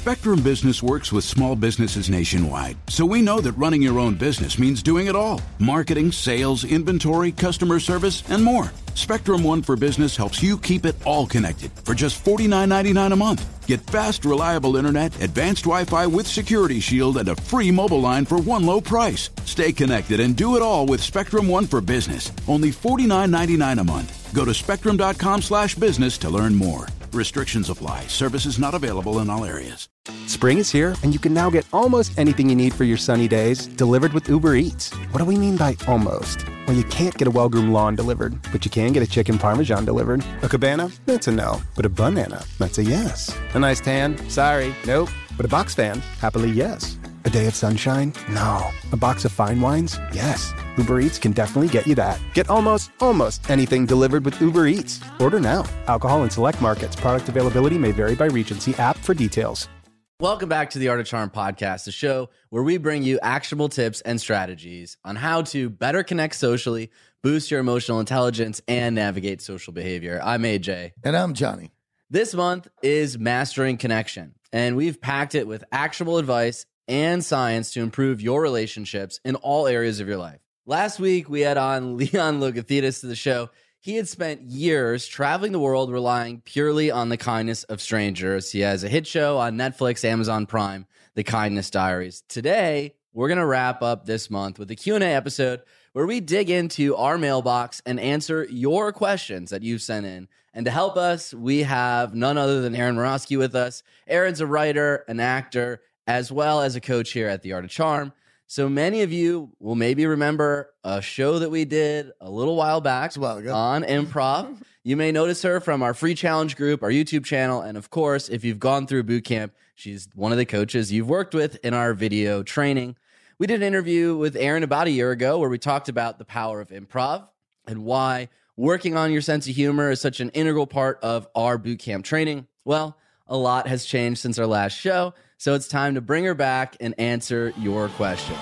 Spectrum Business works with small businesses nationwide, so we know that running your own business means doing it all. Marketing, sales, inventory, customer service, and more. Spectrum One for Business helps you keep it all connected for just $49.99 a month. Get fast, reliable internet, advanced Wi-Fi with Security Shield, and a free mobile line for one low price. Stay connected and do it all with Spectrum One for Business. Only $49.99 a month. Go to spectrum.com/business to learn more. Restrictions apply. Services not available in all areas. Spring is here, and you can now get almost anything you need for your sunny days delivered with Uber Eats. What do we mean by almost? Well, you can't get a well-groomed lawn delivered, but you can get a chicken parmesan delivered. A cabana? That's a no. But a banana? That's a yes. A nice tan? Sorry, nope. But a box fan? Happily, yes. A day of sunshine? No. A box of fine wines? Yes. Uber Eats can definitely get you that. Get almost anything delivered with Uber Eats. Order now. Alcohol in select markets. Product availability may vary by region. See app for details. Welcome back to the Art of Charm podcast, the show where we bring you actionable tips and strategies on how to better connect socially, boost your emotional intelligence, and navigate social behavior. I'm AJ. And I'm Johnny. This month is Mastering Connection, and we've packed it with actionable advice and science to improve your relationships in all areas of your life. Last week, we had on Leon Logothetis to the show. He had spent years traveling the world relying purely on the kindness of strangers. He has a hit show on Netflix, Amazon Prime, The Kindness Diaries. Today, we're going to wrap up this month with a Q&A episode where we dig into our mailbox and answer your questions that you've sent in. And to help us, we have none other than Aaron Morosky with us. Aaron's a writer, an actor, as well as a coach here at The Art of Charm. So many of you will maybe remember a show that we did a little while back on improv. You may notice her from our free challenge group, our YouTube channel, and of course, if you've gone through boot camp, she's one of the coaches you've worked with in our video training. We did an interview with Aaron about a year ago where we talked about the power of improv and why working on your sense of humor is such an integral part of our boot camp training. Well, a lot has changed since our last show, so it's time to bring her back and answer your questions.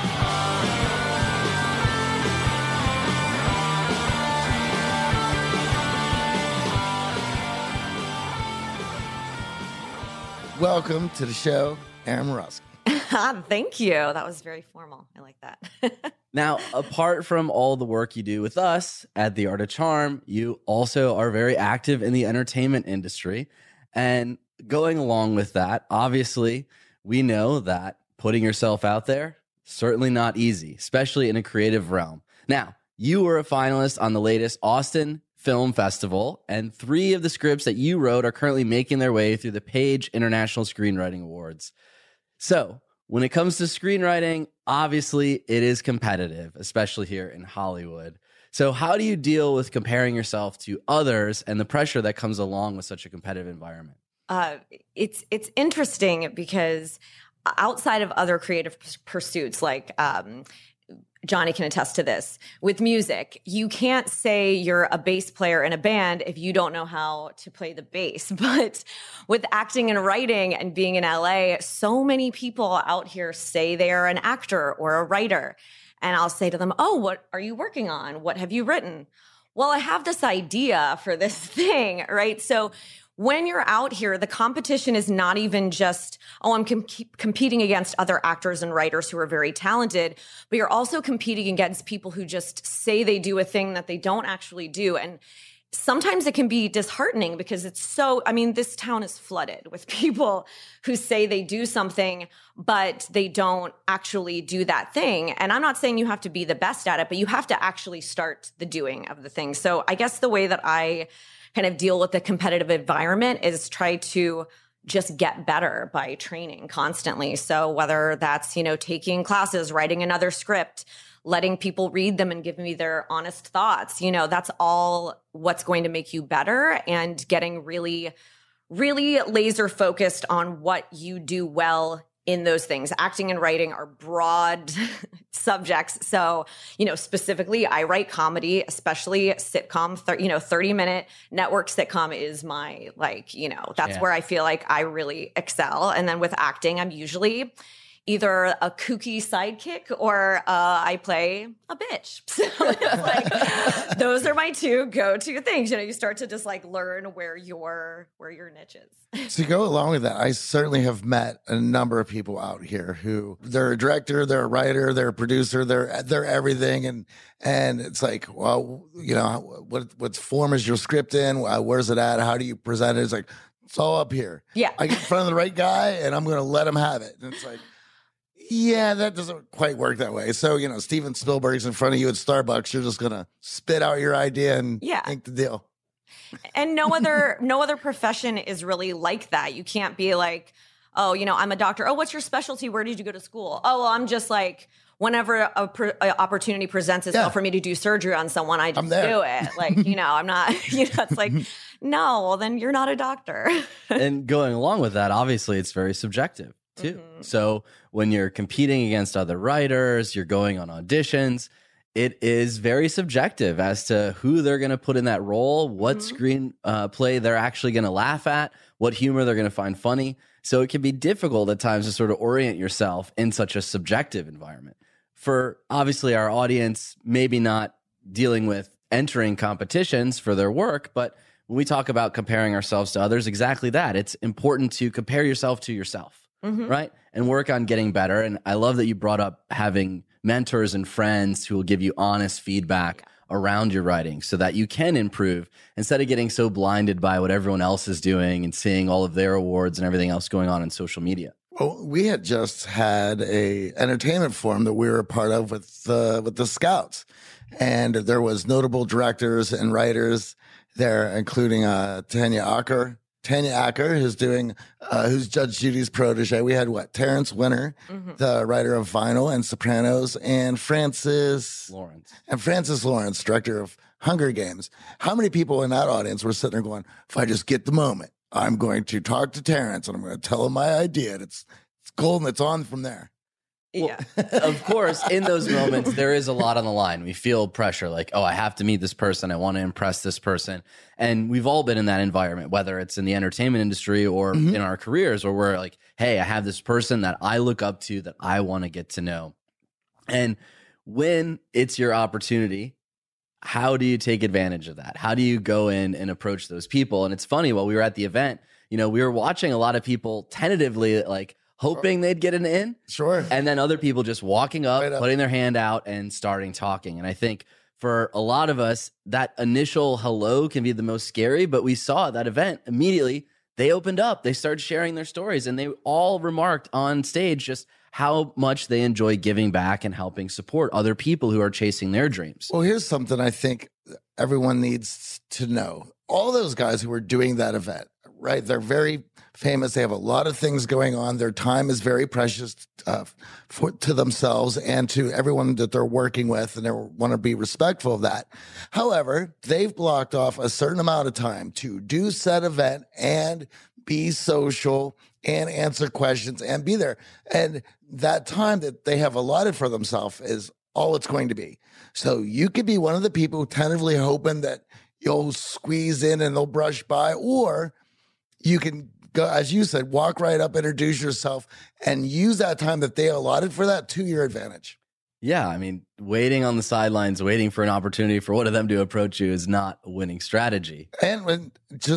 Welcome to the show, Aaron Morosky. Thank you. That was very formal. I like that. Now, apart from all the work you do with us at The Art of Charm, you also are very active in the entertainment industry. And going along with that, obviously, we know that putting yourself out there, certainly not easy, especially in a creative realm. Now, you were a finalist on the latest Austin Film Festival, and 3 of the scripts that you wrote are currently making their way through the Page International Screenwriting Awards. So, when it comes to screenwriting, obviously, it is competitive, especially here in Hollywood. So how do you deal with comparing yourself to others and the pressure that comes along with such a competitive environment? It's interesting because outside of other creative pursuits, like Johnny can attest to this, with music, you can't say you're a bass player in a band if you don't know how to play the bass. But with acting and writing and being in LA, so many people out here say they are an actor or a writer. And I'll say to them, oh, what are you working on? What have you written? Well, I have this idea for this thing, right? So when you're out here, the competition is not even just, oh, I'm competing against other actors and writers who are very talented, but you're also competing against people who just say they do a thing that they don't actually do. And sometimes it can be disheartening because it's so, I mean, this town is flooded with people who say they do something, but they don't actually do that thing. And I'm not saying you have to be the best at it, but you have to actually start the doing of the thing. So I guess the way that I kind of deal with the competitive environment is try to just get better by training constantly. So whether that's, taking classes, writing another script, letting people read them and give me their honest thoughts, that's all what's going to make you better, and getting really, really laser focused on what you do well in those things. Acting and writing are broad subjects. So, specifically, I write comedy, especially sitcom, 30-minute network sitcom is my, that's where I feel like I really excel. And then with acting, I'm usually either a kooky sidekick or I play a bitch. So it's like, those are my two go-to things. You know, you start to just like learn where your niche is. To go along with that, I certainly have met a number of people out here who they're a director, they're a writer, they're a producer, they're everything, and it's like, well, you know, what form is your script in? Where's it at? How do you present it? It's like, it's all up here. Yeah, I get in front of the right guy, and I'm going to let him have it. And it's like, yeah, that doesn't quite work that way. So, you know, Steven Spielberg's in front of you at Starbucks. You're just going to spit out your idea and ink the deal. And no other profession is really like that. You can't be like, oh, you know, I'm a doctor. Oh, what's your specialty? Where did you go to school? Oh, well, I'm just like, whenever a opportunity presents itself for me to do surgery on someone, I just do it. Like, you know, I'm not, you know, it's like, no, well, then you're not a doctor. And going along with that, obviously, it's very subjective too. So when you're competing against other writers, you're going on auditions, it is very subjective as to who they're going to put in that role, what screen play they're actually going to laugh at, what humor they're going to find funny. So it can be difficult at times to sort of orient yourself in such a subjective environment. For obviously our audience, maybe not dealing with entering competitions for their work, but when we talk about comparing ourselves to others, exactly that. It's important to compare yourself to yourself, right? And work on getting better. And I love that you brought up having mentors and friends who will give you honest feedback around your writing so that you can improve instead of getting so blinded by what everyone else is doing and seeing all of their awards and everything else going on in social media. Well, we had just had a entertainment forum that we were a part of with the Scouts, and there was notable directors and writers there, including Tanya Acker, who's Judge Judy's protege. We had Terrence Winter, the writer of Vinyl and Sopranos, and Francis Lawrence, director of Hunger Games. How many people in that audience were sitting there going, if I just get the moment, I'm going to talk to Terrence and I'm going to tell him my idea. And it's golden. It's on from there. Well, of course, in those moments, there is a lot on the line. We feel pressure like, oh, I have to meet this person. I want to impress this person. And we've all been in that environment, whether it's in the entertainment industry or in our careers, where we're like, hey, I have this person that I look up to that I want to get to know. And when it's your opportunity, how do you take advantage of that? How do you go in and approach those people? And it's funny, while we were at the event, you know, we were watching a lot of people tentatively like hoping they'd get an in. Sure. And then other people just walking up, putting their hand out and starting talking. And I think for a lot of us, that initial hello can be the most scary, but we saw at that event immediately, they opened up, they started sharing their stories, and they all remarked on stage just how much they enjoy giving back and helping support other people who are chasing their dreams. Well, here's something I think everyone needs to know. All those guys who were doing that event, right? They're very famous. They have a lot of things going on. Their time is very precious to themselves and to everyone that they're working with, and they want to be respectful of that. However, they've blocked off a certain amount of time to do said event and be social and answer questions and be there. And that time that they have allotted for themselves is all it's going to be. So you could be one of the people tentatively hoping that you'll squeeze in and they'll brush by, or you can go, as you said, walk right up, introduce yourself, and use that time that they allotted for that to your advantage. Yeah, I mean, waiting on the sidelines, waiting for an opportunity for one of them to approach you is not a winning strategy. And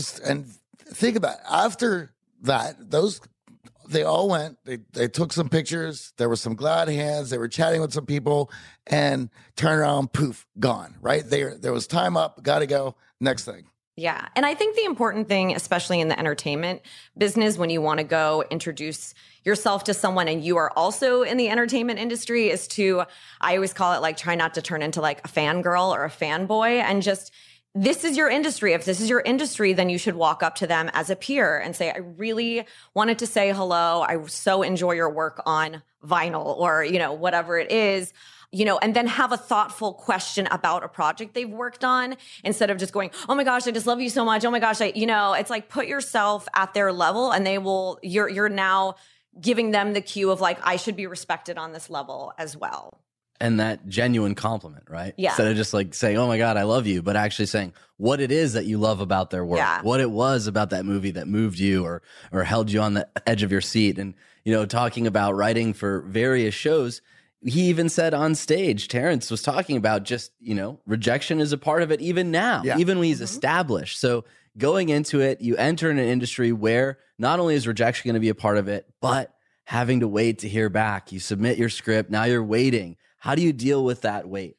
think about it. After that, they all went, they took some pictures, there were some glad hands, they were chatting with some people, and turn around, poof, gone, right? There was time up, got to go, next thing. Yeah. And I think the important thing, especially in the entertainment business, when you want to go introduce yourself to someone and you are also in the entertainment industry, is to, I always call it like, try not to turn into like a fangirl or a fanboy, and just, this is your industry. If this is your industry, then you should walk up to them as a peer and say, I really wanted to say hello. I so enjoy your work on Vinyl, or, you know, whatever it is. You know, and then have a thoughtful question about a project they've worked on, instead of just going, oh my gosh, I just love you so much. Oh my gosh, it's like, put yourself at their level, and you're now giving them the cue of like, I should be respected on this level as well. and that genuine compliment, right? Yeah. Instead of just like saying, oh my God, I love you, but actually saying what it is that you love about their work, what it was about that movie that moved you or held you on the edge of your seat. And, you know, talking about writing for various shows, he even said on stage, Terrence was talking about just, you know, rejection is a part of it even now, even when he's established. So going into it, you enter in an industry where not only is rejection going to be a part of it, but having to wait to hear back. You submit your script, now you're waiting. How do you deal with that wait?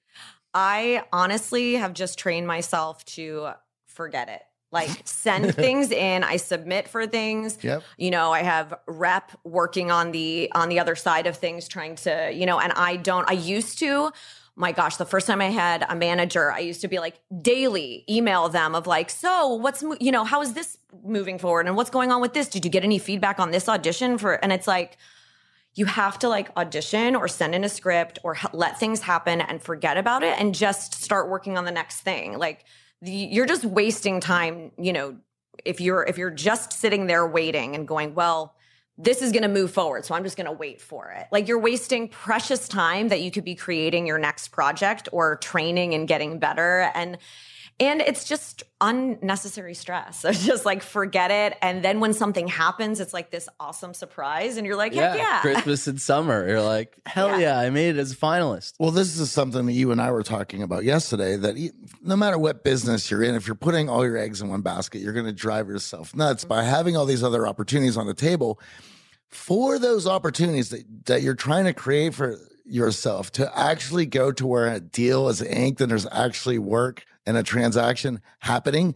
I honestly have just trained myself to forget it. Like send things in, I submit for things. Yep. You know, I have rep working on the other side of things, trying to, you know, and I used to, my gosh, the first time I had a manager, I used to be like daily email them of like, so what's, you know, how is this moving forward and what's going on with this? Did you get any feedback on this audition for, and it's like, you have to like audition or send in a script or let things happen and forget about it and just start working on the next thing. Like you're just wasting time, you know, if you're just sitting there waiting and going, well, this is going to move forward, so I'm just going to wait for it. Like you're wasting precious time that you could be creating your next project or training and getting better. And it's just unnecessary stress. So just like forget it. And then when something happens, it's like this awesome surprise. And you're like, heck yeah. Christmas and summer. You're like, hell yeah, I made it as a finalist. Well, this is something that you and I were talking about yesterday, that no matter what business you're in, if you're putting all your eggs in one basket, you're going to drive yourself nuts by having all these other opportunities on the table. For those opportunities that you're trying to create for yourself to actually go to where a deal is inked and there's actually work and a transaction happening,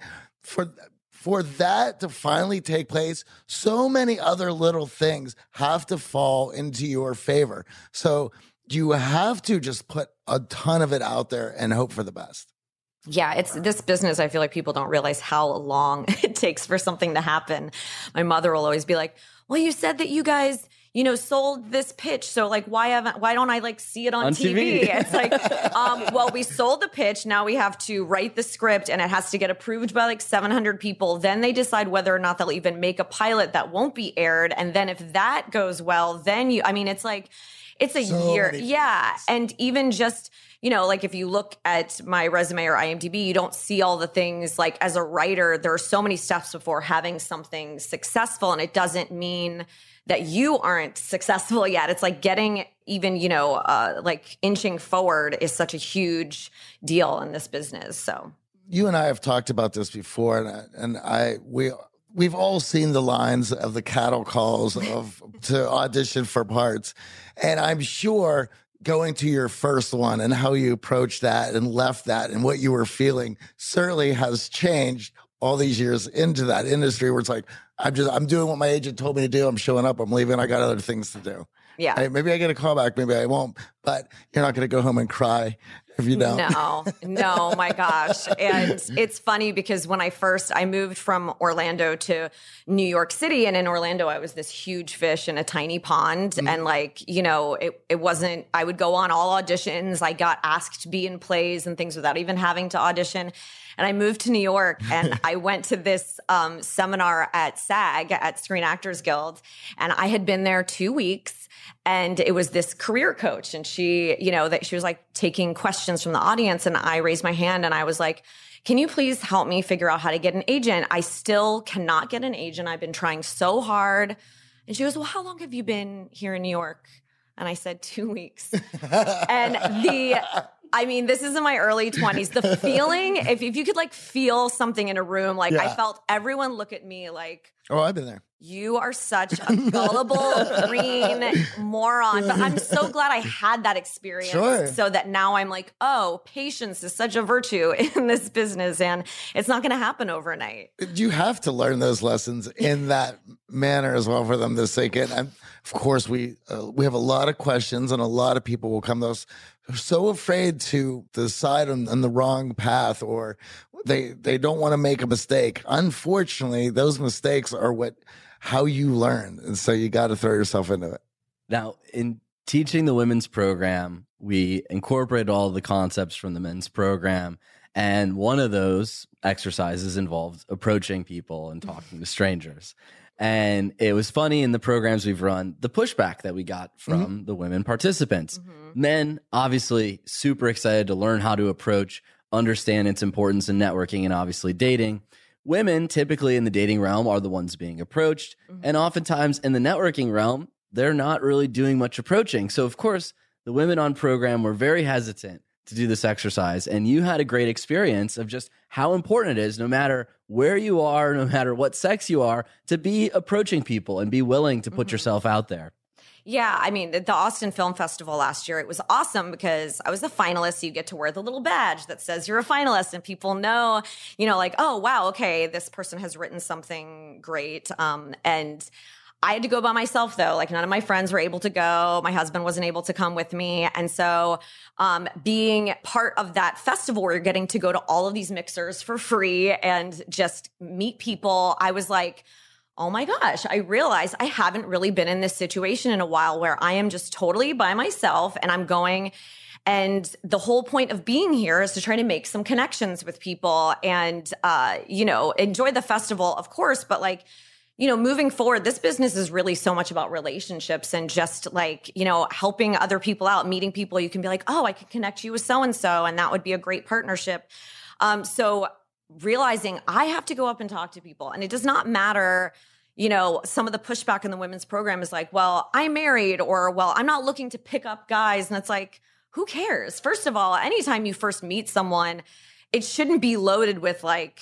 for that to finally take place, so many other little things have to fall into your favor. So you have to just put a ton of it out there and hope for the best. Yeah, it's this business. I feel like people don't realize how long it takes for something to happen. My mother will always be like, well, you said that you guys, you know, sold this pitch. So like, why don't I like see it on TV? It's like, well, we sold the pitch. Now we have to write the script and it has to get approved by like 700 people. Then they decide whether or not they'll even make a pilot that won't be aired. And then if that goes well, then it's like, it's a year. Yeah. And even just, you know, like if you look at my resume or IMDb, you don't see all the things. Like as a writer, there are so many steps before having something successful. And it doesn't mean that you aren't successful yet. It's like getting even, you know, like inching forward is such a huge deal in this business. So you and I have talked about this before, and we've all seen the lines of the cattle calls to audition for parts. And I'm sure going to your first one and how you approached that and left that and what you were feeling certainly has changed all these years into that industry where it's like, I'm doing what my agent told me to do. I'm showing up. I'm leaving. I got other things to do. Yeah. Maybe I get a call back. Maybe I won't. But you're not going to go home and cry if you don't. No, my gosh. And it's funny because when I moved from Orlando to New York City, and in Orlando, I was this huge fish in a tiny pond. Mm-hmm. And like, you know, it wasn't, I would go on all auditions. I got asked to be in plays and things without even having to audition. And I moved to New York and I went to this seminar at SAG, at Screen Actors Guild. And I had been there 2 weeks. And it was this career coach. And she, you know, that she was like taking questions from the audience. And I raised my hand and I was like, can you please help me figure out how to get an agent? I still cannot get an agent. I've been trying so hard. And she goes, well, how long have you been here in New York? And I said 2 weeks. And this is in my early 20s. The feeling, if you could like feel something in a room, like I felt everyone look at me like, oh, I've been there. You are such a gullible green moron. But I'm so glad I had that experience so that now I'm like, oh, patience is such a virtue in this business and it's not going to happen overnight. You have to learn those lessons in that manner as well for them to sink in. And of course, we have a lot of questions and a lot of people will come to us so afraid to decide on the wrong path or they don't want to make a mistake. Unfortunately, those mistakes are how you learn. And so you got to throw yourself into it. Now, in teaching the women's program, we incorporate all the concepts from the men's program. And one of those exercises involved approaching people and talking to strangers. And it was funny in the programs we've run, the pushback that we got from the women participants. Men, obviously, super excited to learn how to approach, understand its importance in networking and obviously dating. Women, typically in the dating realm, are the ones being approached. And oftentimes in the networking realm, they're not really doing much approaching. So, of course, the women on program were very hesitant to do this exercise. And you had a great experience of just how important it is, no matter where you are, no matter what sex you are, to be approaching people and be willing to put yourself out there. Yeah, I mean, the Austin Film Festival last year, it was awesome because I was a finalist. You get to wear the little badge that says you're a finalist, and people know, like, oh, wow, okay, this person has written something great. And I had to go by myself, though. Like, none of my friends were able to go. My husband wasn't able to come with me. And so being part of that festival where you're getting to go to all of these mixers for free and just meet people, I was like, oh my gosh, I realized I haven't really been in this situation in a while where I am just totally by myself and I'm going. And the whole point of being here is to try to make some connections with people and, enjoy the festival, of course. But moving forward, this business is really so much about relationships and just helping other people out, meeting people. You can be like, oh, I can connect you with so-and-so, and that would be a great partnership. So realizing I have to go up and talk to people, and it does not matter, some of the pushback in the women's program is like, well, I'm married, or, well, I'm not looking to pick up guys. And it's like, who cares? First of all, anytime you first meet someone, it shouldn't be loaded with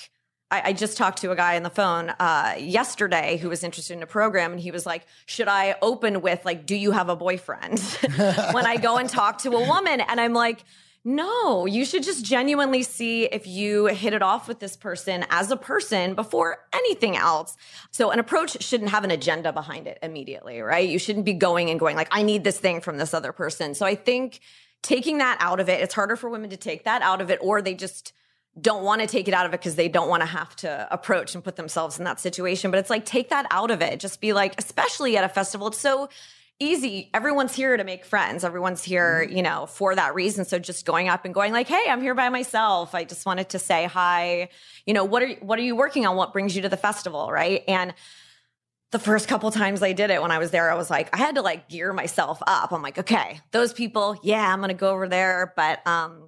I just talked to a guy on the phone yesterday who was interested in a program, and he was like, should I open with do you have a boyfriend? When I go and talk to a woman, and I'm like, no, you should just genuinely see if you hit it off with this person as a person before anything else. So an approach shouldn't have an agenda behind it immediately, right? You shouldn't be going I need this thing from this other person. So I think taking that out of it, it's harder for women to take that out of it, or they just don't want to take it out of it because they don't want to have to approach and put themselves in that situation. But it's take that out of it. Just be especially at a festival, it's so easy. Everyone's here to make friends. Everyone's here, for that reason. So just going up and going hey, I'm here by myself. I just wanted to say hi. What are you working on? What brings you to the festival, right? And the first couple times I did it when I was there, I was I had to gear myself up. I'm okay, those people, yeah, I'm going to go over there. But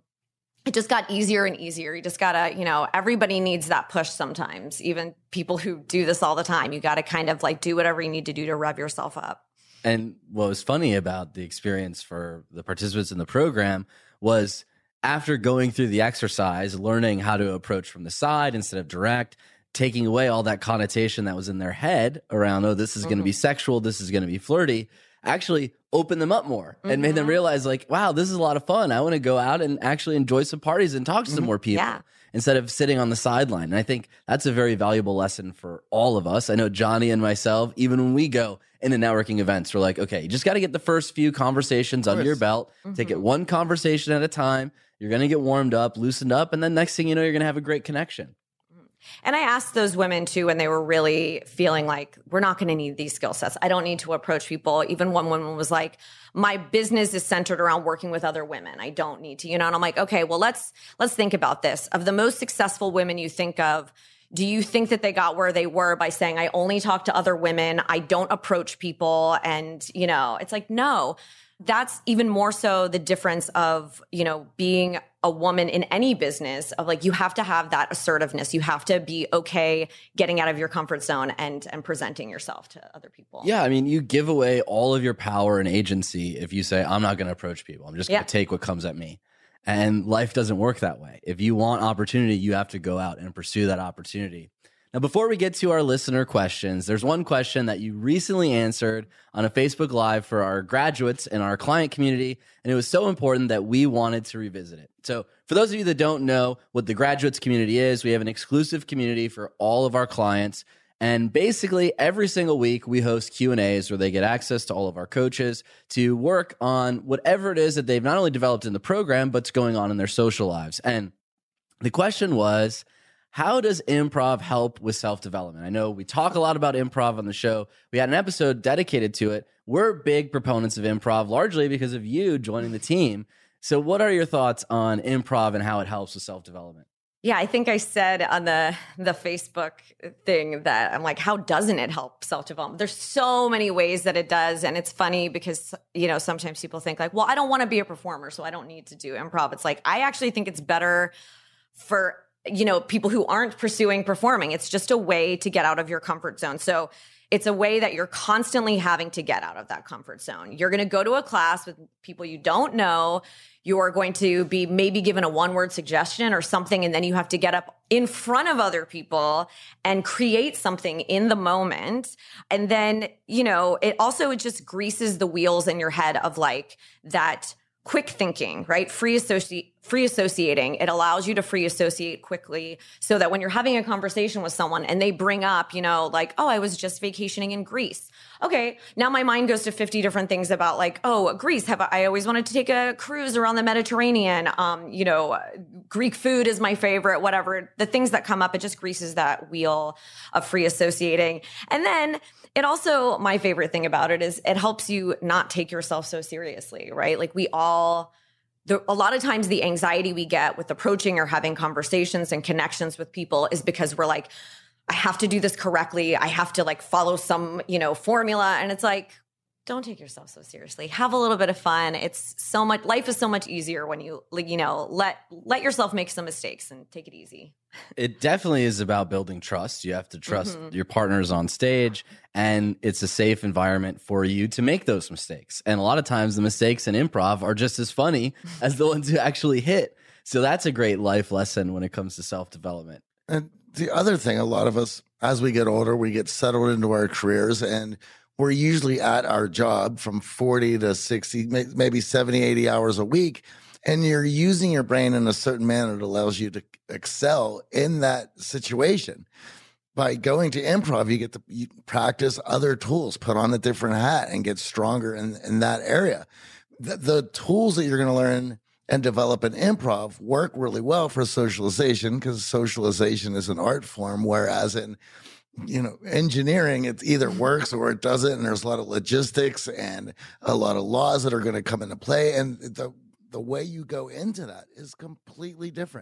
it just got easier and easier. You just gotta, everybody needs that push sometimes. Even people who do this all the time, you gotta kind of do whatever you need to do to rev yourself up. And what was funny about the experience for the participants in the program was after going through the exercise, learning how to approach from the side instead of direct, taking away all that connotation that was in their head around, oh, this is going to be sexual, this is going to be flirty, actually opened them up more and made them realize wow, this is a lot of fun. I want to go out and actually enjoy some parties and talk to some more people instead of sitting on the sideline. And I think that's a very valuable lesson for all of us. I know Johnny and myself, even when we go into networking events, we're okay, you just got to get the first few conversations under your belt, take it one conversation at a time. You're going to get warmed up, loosened up, and then next thing you know, you're going to have a great connection. And I asked those women too, when they were really feeling we're not going to need these skill sets. I don't need to approach people. Even one woman was my business is centered around working with other women. I don't need to, and I'm okay, well, let's think about this. Of the most successful women you think of, do you think that they got where they were by saying, I only talk to other women, I don't approach people? And, it's no. That's even more so the difference of, being a woman in any business of you have to have that assertiveness. You have to be okay getting out of your comfort zone and presenting yourself to other people. Yeah. I mean, you give away all of your power and agency if you say, I'm not going to approach people. I'm just going to take what comes at me. And life doesn't work that way. If you want opportunity, you have to go out and pursue that opportunity. Now, before we get to our listener questions, there's one question that you recently answered on a Facebook Live for our graduates in our client community, and it was so important that we wanted to revisit it. So for those of you that don't know what the graduates community is, we have an exclusive community for all of our clients. And basically every single week we host Q&As where they get access to all of our coaches to work on whatever it is that they've not only developed in the program, but's going on in their social lives. And the question was, how does improv help with self-development? I know we talk a lot about improv on the show. We had an episode dedicated to it. We're big proponents of improv, largely because of you joining the team. So what are your thoughts on improv and how it helps with self-development? Yeah, I think I said on the Facebook thing that I'm like, how doesn't it help self-development? There's so many ways that it does. And it's funny because, sometimes people think like, well, I don't want to be a performer, so I don't need to do improv. It's like, I actually think it's better for, people who aren't pursuing performing. It's just a way to get out of your comfort zone. So it's a way that you're constantly having to get out of that comfort zone. You're going to go to a class with people you don't know. You're going to be maybe given a one-word suggestion or something, and then you have to get up in front of other people and create something in the moment. And then, it just greases the wheels in your head of like that quick thinking, right? Free associating. It allows you to free associate quickly so that when you're having a conversation with someone and they bring up, like, oh, I was just vacationing in Greece. Okay, now my mind goes to 50 different things about like, oh, Greece. I always wanted to take a cruise around the Mediterranean. Greek food is my favorite, whatever. The things that come up, it just greases that wheel of free associating. And then it also, my favorite thing about it is it helps you not take yourself so seriously, right? Like a lot of times the anxiety we get with approaching or having conversations and connections with people is because we're like, I have to do this correctly. I have to like follow some, formula. And it's like, don't take yourself so seriously. Have a little bit of fun. Life is so much easier when you, let yourself make some mistakes and take it easy. It definitely is about building trust. You have to trust your partners on stage, and it's a safe environment for you to make those mistakes. And a lot of times the mistakes in improv are just as funny as the ones who actually hit. So that's a great life lesson when it comes to self-development. And the other thing, a lot of us, as we get older, we get settled into our careers, and we're usually at our job from 40 to 60, maybe 70, 80 hours a week. And you're using your brain in a certain manner that allows you to excel in that situation. By going to improv, you practice other tools, put on a different hat, and get stronger in that area. The tools that you're going to learn and develop in improv work really well for socialization, because socialization is an art form, whereas in engineering, it either works or it doesn't, and there's a lot of logistics and a lot of laws that are going to come into play, and the way you go into that is completely different.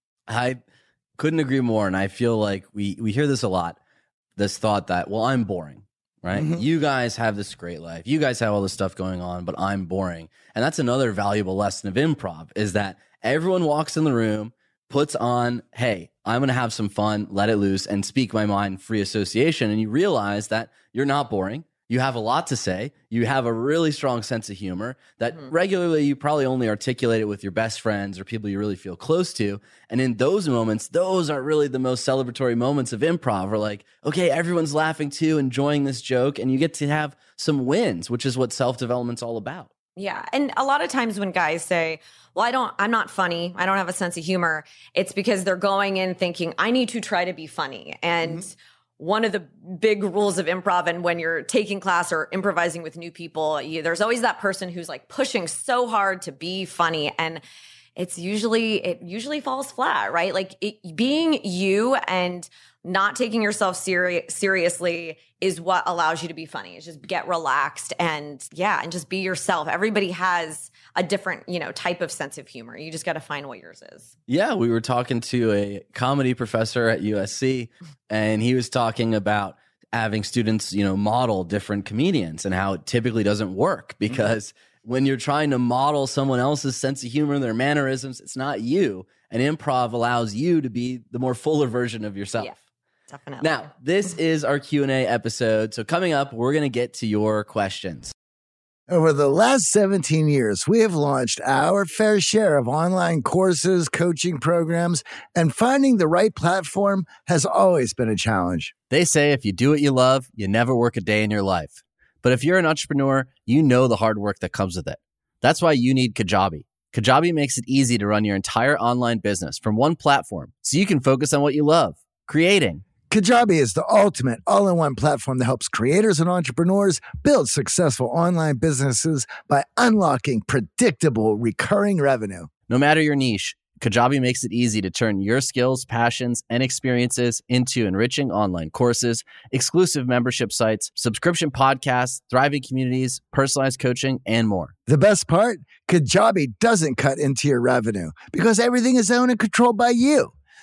I couldn't agree more, and I feel like we hear this a lot, this thought that, well, I'm boring, right? Mm-hmm. You guys have this great life. You guys have all this stuff going on, but I'm boring. And that's another valuable lesson of improv, is that everyone walks in the room, puts on, hey, I'm going to have some fun, let it loose, and speak my mind, free association. And you realize that you're not boring. You have a lot to say. You have a really strong sense of humor that regularly you probably only articulate it with your best friends or people you really feel close to. And in those moments, those are really the most celebratory moments of improv. We're like, okay, everyone's laughing too, enjoying this joke, and you get to have some wins, which is what self-development's all about. Yeah. And a lot of times when guys say, well, I'm not funny, I don't have a sense of humor, it's because they're going in thinking, I need to try to be funny. And one of the big rules of improv, and when you're taking class or improvising with new people, there's always that person who's like pushing so hard to be funny, and it usually falls flat, right? Like being you and not taking yourself seriously is what allows you to be funny. Is just get relaxed and just be yourself. Everybody has a different, type of sense of humor. You just got to find what yours is. Yeah, we were talking to a comedy professor at USC, and he was talking about having students, model different comedians and how it typically doesn't work because when you're trying to model someone else's sense of humor and their mannerisms, it's not you. And improv allows you to be the more fuller version of yourself. Yeah. Definitely. Now, this is our Q&A episode. So coming up, we're going to get to your questions. Over the last 17 years, we have launched our fair share of online courses, coaching programs, and finding the right platform has always been a challenge. They say if you do what you love, you never work a day in your life. But if you're an entrepreneur, you know the hard work that comes with it. That's why you need Kajabi. Kajabi makes it easy to run your entire online business from one platform so you can focus on what you love, creating. Kajabi is the ultimate all-in-one platform that helps creators and entrepreneurs build successful online businesses by unlocking predictable, recurring revenue. No matter your niche, Kajabi makes it easy to turn your skills, passions, and experiences into enriching online courses, exclusive membership sites, subscription podcasts, thriving communities, personalized coaching, and more. The best part? Kajabi doesn't cut into your revenue because everything is owned and controlled by you.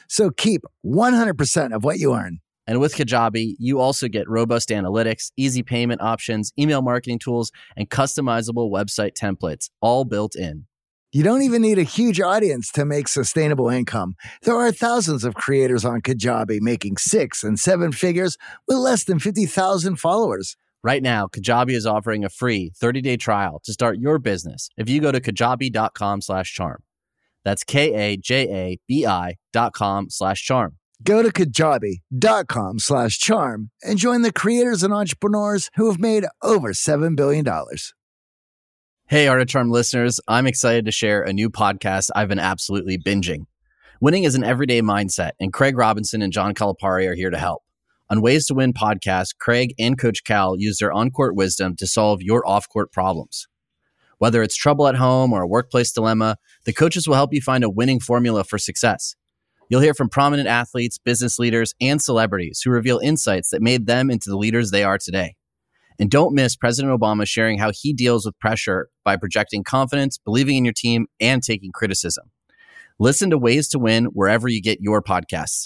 So keep 100% of what you earn. And with Kajabi, you also get robust analytics, easy payment options, email marketing tools, and customizable website templates, all built in. You don't even need a huge audience to make sustainable income. There are thousands of creators on Kajabi making 6 and 7 figures with less than 50,000 followers. Right now, Kajabi is offering a free 30-day trial to start your business if you go to kajabi.com/charm. That's KAJABI.com/charm. Go to kajabi.com/charm and join the creators and entrepreneurs who have made over $7 billion. Hey, Art of Charm listeners, I'm excited to share a new podcast I've been absolutely binging. Winning is an everyday mindset, and Craig Robinson and John Calipari are here to help. On Ways to Win podcast, Craig and Coach Cal use their on-court wisdom to solve your off-court problems. Whether it's trouble at home or a workplace dilemma, the coaches will help you find a winning formula for success. You'll hear from prominent athletes, business leaders, and celebrities who reveal insights that made them into the leaders they are today. And don't miss President Obama sharing how he deals with pressure by projecting confidence, believing in your team, and taking criticism. Listen to Ways to Win wherever you get your podcasts.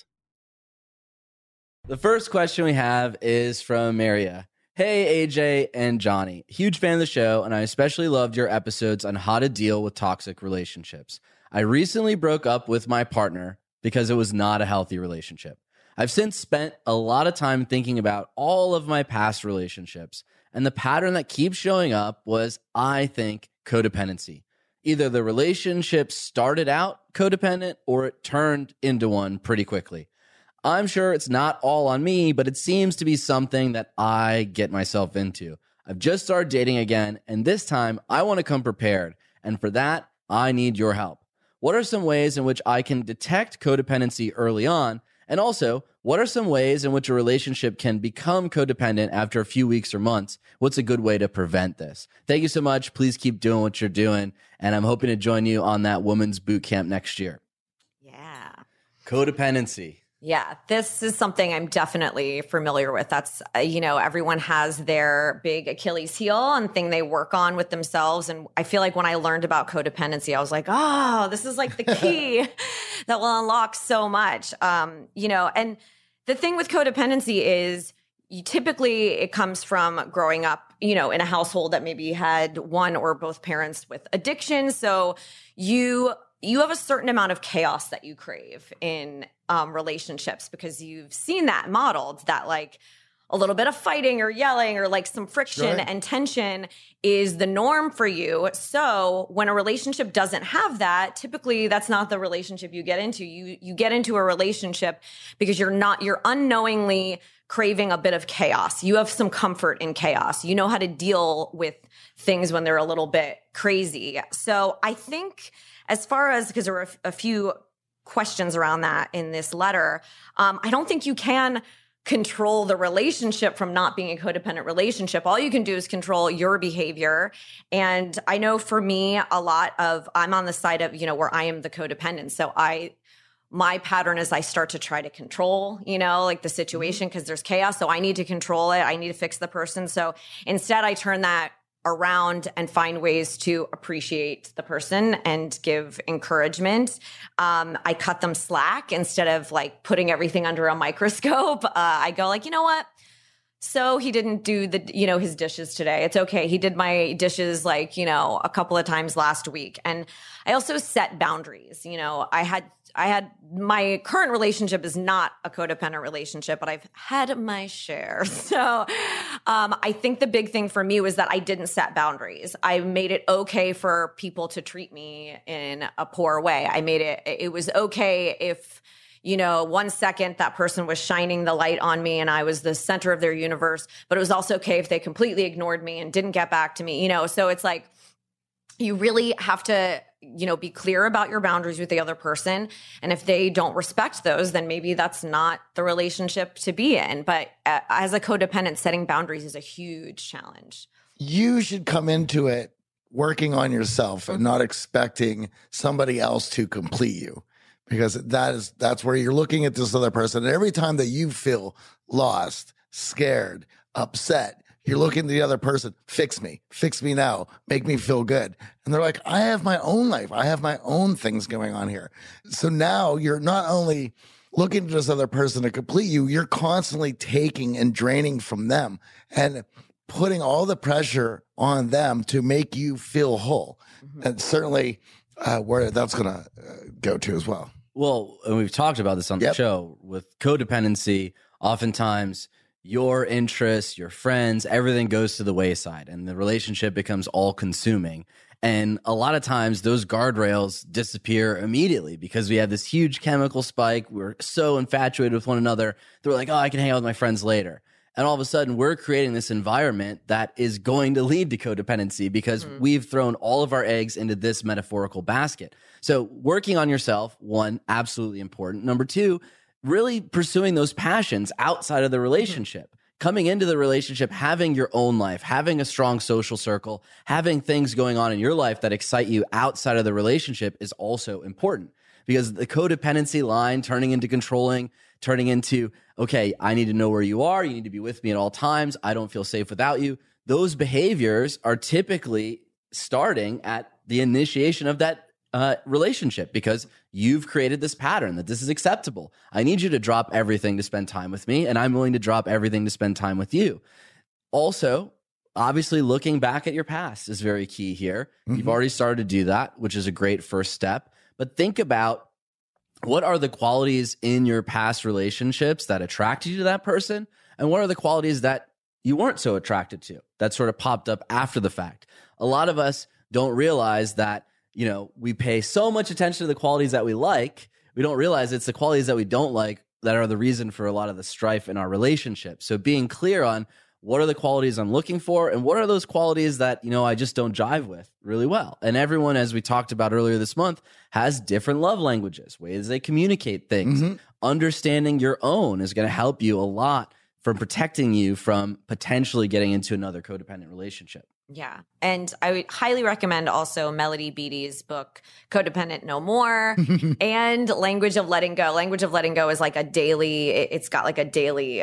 The first question we have is from Maria. Hey, AJ and Johnny. Huge fan of the show, and I especially loved your episodes on how to deal with toxic relationships. I recently broke up with my partner because it was not a healthy relationship. I've since spent a lot of time thinking about all of my past relationships, and the pattern that keeps showing up was, I think, codependency. Either the relationship started out codependent or it turned into one pretty quickly. I'm sure it's not all on me, but it seems to be something that I get myself into. I've just started dating again, and this time I want to come prepared, and for that, I need your help. What are some ways in which I can detect codependency early on? And also, what are some ways in which a relationship can become codependent after a few weeks or months? What's a good way to prevent this? Thank you so much. Please keep doing what you're doing. And I'm hoping to join you on that women's boot camp next year. Yeah. Codependency. Yeah, this is something I'm definitely familiar with. That's, everyone has their big Achilles heel and thing they work on with themselves. And I feel like when I learned about codependency, I was like, oh, this is like the key that will unlock so much. And the thing with codependency is it comes from growing up, in a household that maybe had one or both parents with addiction. So you have a certain amount of chaos that you crave in relationships because you've seen that modeled, that like a little bit of fighting or yelling or like some friction and tension is the norm for you. So when a relationship doesn't have that, typically that's not the relationship you get into. You get into a relationship because you're unknowingly craving a bit of chaos. You have some comfort in chaos. You know how to deal with things when they're a little bit crazy. So I think as far as, because there were a few questions around that in this letter, I don't think you can control the relationship from not being a codependent relationship. All you can do is control your behavior. And I know for me, I'm on the side of, where I am the codependent. So my pattern is I start to try to control, like the situation because there's chaos. So I need to control it. I need to fix the person. So instead I turn that around and find ways to appreciate the person and give encouragement. I cut them slack instead of like putting everything under a microscope. I go like, you know what? So he didn't do his dishes today. It's okay. He did my dishes like, a couple of times last week. And I also set boundaries. I had my current relationship is not a codependent relationship, but I've had my share. So I think the big thing for me was that I didn't set boundaries. I made it okay for people to treat me in a poor way. It was okay if, 1 second that person was shining the light on me and I was the center of their universe, but it was also okay if they completely ignored me and didn't get back to me, so it's like, you really have to, be clear about your boundaries with the other person. And if they don't respect those, then maybe that's not the relationship to be in. But as a codependent, setting boundaries is a huge challenge. You should come into it working on yourself and not expecting somebody else to complete you, because that's where you're looking at this other person. And every time that you feel lost, scared, upset, You're looking at the other person, fix me now, make me feel good. And they're like, I have my own life. I have my own things going on here. So now you're not only looking to this other person to complete you, you're constantly taking and draining from them and putting all the pressure on them to make you feel whole. And certainly where that's going to go to as well. Well, and we've talked about this on the show with codependency. Oftentimes, your interests, your friends, everything goes to the wayside and the relationship becomes all consuming. And a lot of times those guardrails disappear immediately because we have this huge chemical spike. We're so infatuated with one another. They're like, oh, I can hang out with my friends later. And all of a sudden we're creating this environment that is going to lead to codependency because we've thrown all of our eggs into this metaphorical basket. So working on yourself, one, absolutely important. Number two, really pursuing those passions outside of the relationship. Coming into the relationship, having your own life, having a strong social circle, having things going on in your life that excite you outside of the relationship is also important because the codependency line turning into controlling, turning into, okay, I need to know where you are. You need to be with me at all times. I don't feel safe without you. Those behaviors are typically starting at the initiation of that relationship because you've created this pattern that this is acceptable. I need you to drop everything to spend time with me, and I'm willing to drop everything to spend time with you. Also, obviously, looking back at your past is very key here. You've already started to do that, which is a great first step. But think about what are the qualities in your past relationships that attracted you to that person, and what are the qualities that you weren't so attracted to that sort of popped up after the fact. A lot of us don't realize that we pay so much attention to the qualities that we like. We don't realize it's the qualities that we don't like that are the reason for a lot of the strife in our relationship. So being clear on what are the qualities I'm looking for and what are those qualities that, I just don't jive with really well. And everyone, as we talked about earlier this month, has different love languages, ways they communicate things. Understanding your own is going to help you a lot from protecting you from potentially getting into another codependent relationship. Yeah. And I would highly recommend also Melody Beattie's book, Codependent No More, and Language of Letting Go. Language of Letting Go is like it's got like a daily,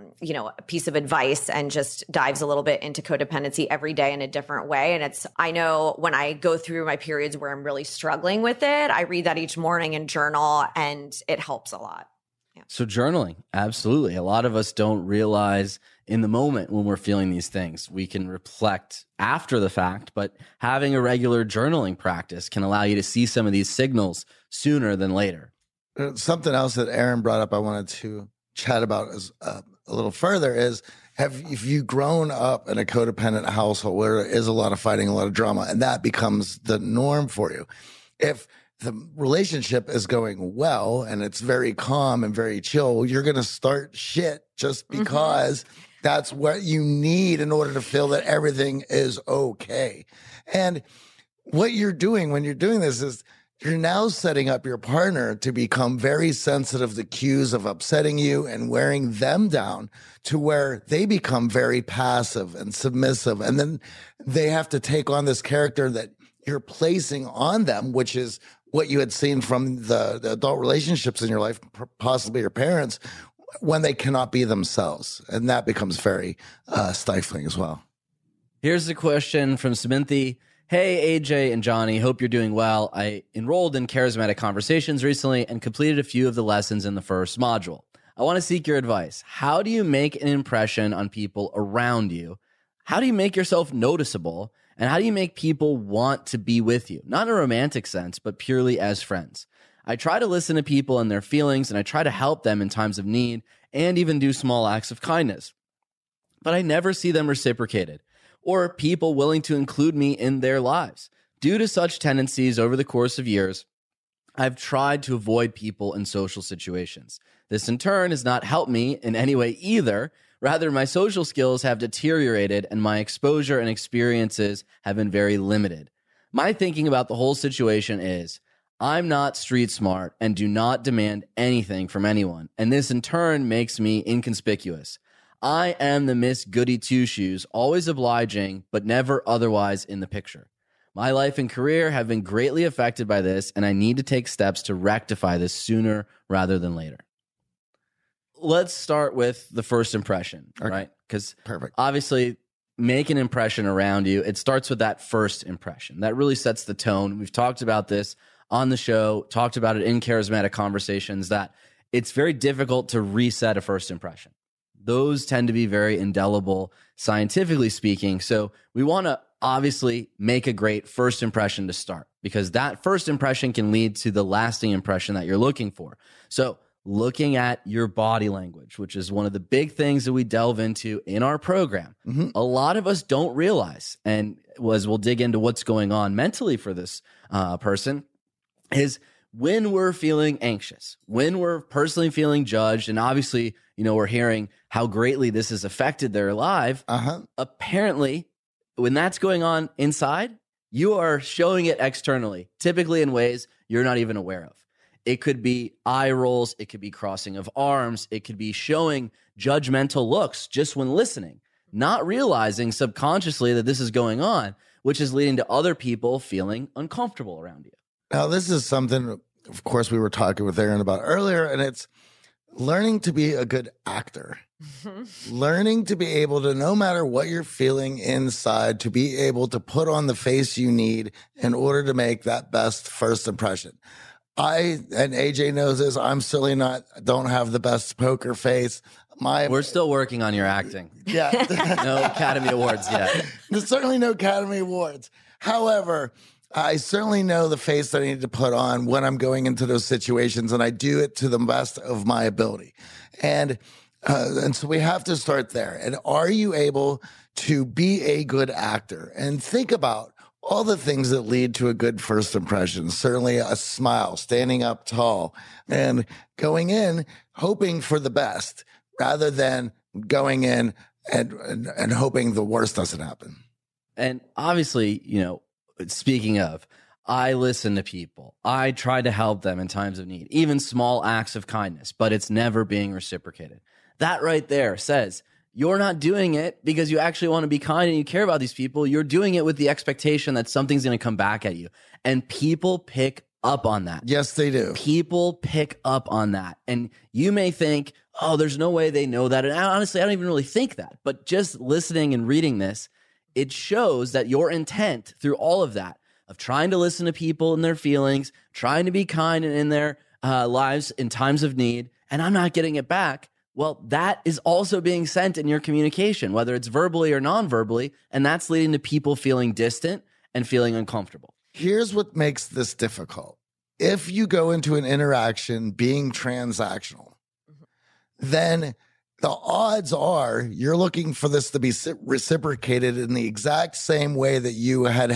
piece of advice and just dives a little bit into codependency every day in a different way. And I know when I go through my periods where I'm really struggling with it, I read that each morning and journal, and it helps a lot. Yeah. So journaling, absolutely. A lot of us don't realize in the moment when we're feeling these things. We can reflect after the fact, but having a regular journaling practice can allow you to see some of these signals sooner than later. Something else that Aaron brought up I wanted to chat about a little further is, if you grown up in a codependent household where there is a lot of fighting, a lot of drama, and that becomes the norm for you, if the relationship is going well and it's very calm and very chill, you're going to start shit just because that's what you need in order to feel that everything is okay. And what you're doing when you're doing this is you're now setting up your partner to become very sensitive to cues of upsetting you and wearing them down to where they become very passive and submissive. And then they have to take on this character that you're placing on them, which is what you had seen from the adult relationships in your life, possibly your parents, when they cannot be themselves. And that becomes very stifling as well. Here's a question from Samantha. Hey, AJ and Johnny, hope you're doing well. I enrolled in Charismatic Conversations recently and completed a few of the lessons in the first module. I want to seek your advice. How do you make an impression on people around you? How do you make yourself noticeable? And how do you make people want to be with you? Not in a romantic sense, but purely as friends. I try to listen to people and their feelings, and I try to help them in times of need and even do small acts of kindness. But I never see them reciprocated or people willing to include me in their lives. Due to such tendencies over the course of years, I've tried to avoid people in social situations. This in turn has not helped me in any way either. Rather, my social skills have deteriorated and my exposure and experiences have been very limited. My thinking about the whole situation is, I'm not street smart and do not demand anything from anyone, and this in turn makes me inconspicuous. I am the Miss Goody Two-Shoes, always obliging, but never otherwise in the picture. My life and career have been greatly affected by this, and I need to take steps to rectify this sooner rather than later. Let's start with the first impression, right? Because Perfect. Obviously, make an impression around you, it starts with that first impression. That really sets the tone. We've talked about this on the show, talked about it in Charismatic Conversations, that it's very difficult to reset a first impression. Those tend to be very indelible, scientifically speaking. So we want to obviously make a great first impression to start, because that first impression can lead to the lasting impression that you're looking for. So looking at your body language, which is one of the big things that we delve into in our program. A lot of us don't realize, and as we'll dig into what's going on mentally for this person, is when we're feeling anxious, when we're personally feeling judged, and obviously, we're hearing how greatly this has affected their life. Apparently, when that's going on inside, you are showing it externally, typically in ways you're not even aware of. It could be eye rolls. It could be crossing of arms. It could be showing judgmental looks just when listening, not realizing subconsciously that this is going on, which is leading to other people feeling uncomfortable around you. Now, this is something, of course, we were talking with Aaron about earlier, and it's learning to be a good actor. Learning to be able to, no matter what you're feeling inside, to be able to put on the face you need in order to make that best first impression. And AJ knows this, I'm certainly don't have the best poker face. We're still working on your acting. Yeah. No Academy Awards yet. There's certainly no Academy Awards. However, I certainly know the face that I need to put on when I'm going into those situations, and I do it to the best of my ability. And so we have to start there. And are you able to be a good actor? And think about all the things that lead to a good first impression. Certainly a smile, standing up tall, and going in hoping for the best rather than going in and hoping the worst doesn't happen. And obviously, speaking of, I listen to people. I try to help them in times of need, even small acts of kindness, but it's never being reciprocated. That right there says you're not doing it because you actually want to be kind and you care about these people. You're doing it with the expectation that something's going to come back at you. And people pick up on that. Yes, they do. People pick up on that. And you may think, oh, there's no way they know that. And honestly, I don't even really think that. But just listening and reading this, it shows that your intent through all of that, of trying to listen to people and their feelings, trying to be kind in their lives in times of need, and I'm not getting it back. Well, that is also being sent in your communication, whether it's verbally or non-verbally, and that's leading to people feeling distant and feeling uncomfortable. Here's what makes this difficult. If you go into an interaction being transactional, then the odds are you're looking for this to be reciprocated in the exact same way that you had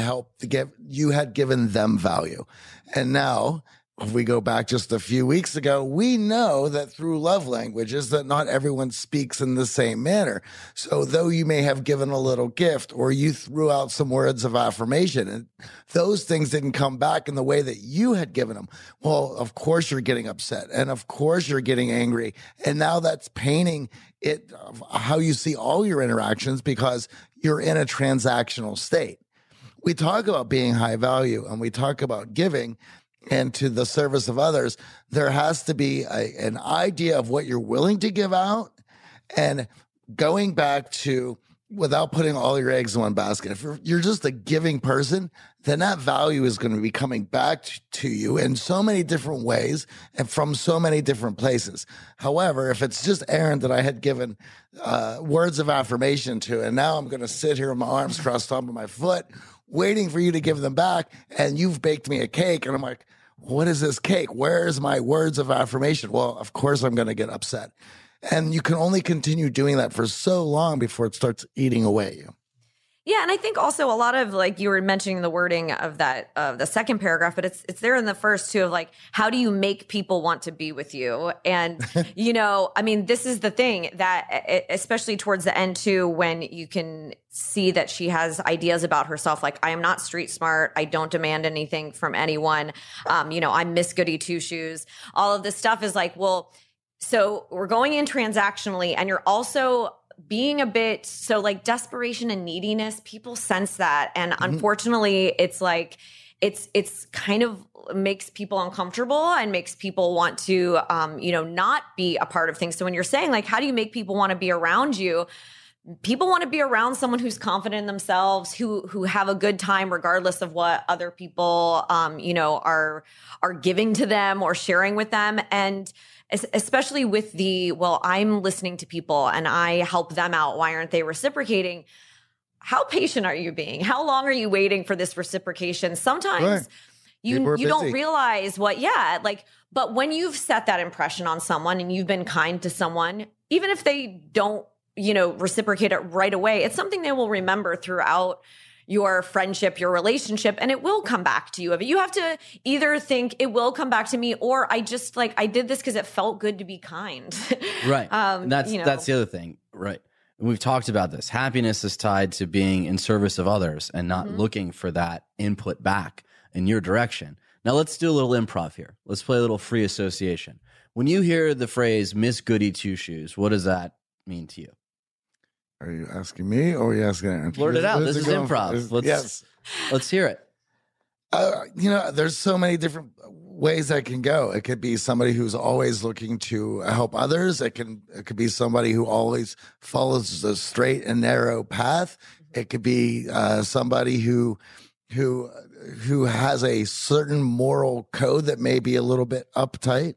given them value. And now, if we go back just a few weeks ago, we know that through love languages that not everyone speaks in the same manner. So though you may have given a little gift or you threw out some words of affirmation and those things didn't come back in the way that you had given them, well, of course you're getting upset and of course you're getting angry. And now that's painting it, how you see all your interactions because you're in a transactional state. We talk about being high value and we talk about giving and to the service of others. There has to be an idea of what you're willing to give out and going back to without putting all your eggs in one basket. If you're just a giving person, then that value is going to be coming back to you in so many different ways and from so many different places. However, if it's just Aaron that I had given words of affirmation to, and now I'm going to sit here with my arms crossed onto my foot, waiting for you to give them back, and you've baked me a cake, and I'm like, what is this cake? Where's my words of affirmation? Well, of course I'm going to get upset. And you can only continue doing that for so long before it starts eating away at you. Yeah, and I think also a lot of, like, you were mentioning the wording of that the second paragraph, but it's there in the first too, of like, how do you make people want to be with you? And I mean, this is the thing that, especially towards the end too, when you can see that she has ideas about herself, like, I am not street smart, I don't demand anything from anyone, I'm Miss Goody Two Shoes. All of this stuff is like, well, so we're going in transactionally, and you're also being a bit, so like desperation and neediness, people sense that. And unfortunately, it's like, it's kind of makes people uncomfortable and makes people want to, not be a part of things. So when you're saying like, how do you make people want to be around you? people want to be around someone who's confident in themselves, who have a good time regardless of what other people, are giving to them or sharing with them. And especially with I'm listening to people and I help them out. Why aren't they reciprocating? How patient are you being? How long are you waiting for this reciprocation? Sometimes Right. you don't realize but when you've set that impression on someone and you've been kind to someone, even if they don't, reciprocate it right away, it's something they will remember throughout your friendship, your relationship, and it will come back to you. You have to either think it will come back to me, or I just I did this because it felt good to be kind. Right. And that's the other thing. Right. And we've talked about this. Happiness is tied to being in service of others and not looking for that input back in your direction. Now let's do a little improv here. Let's play a little free association. When you hear the phrase Miss Goody Two Shoes, what does that mean to you? Are you asking me or are you asking Aaron? Blurt it out. This is improv. Let's hear it. There's so many different ways that can go. It could be somebody who's always looking to help others. It could be somebody who always follows a straight and narrow path. It could be somebody who has a certain moral code that may be a little bit uptight.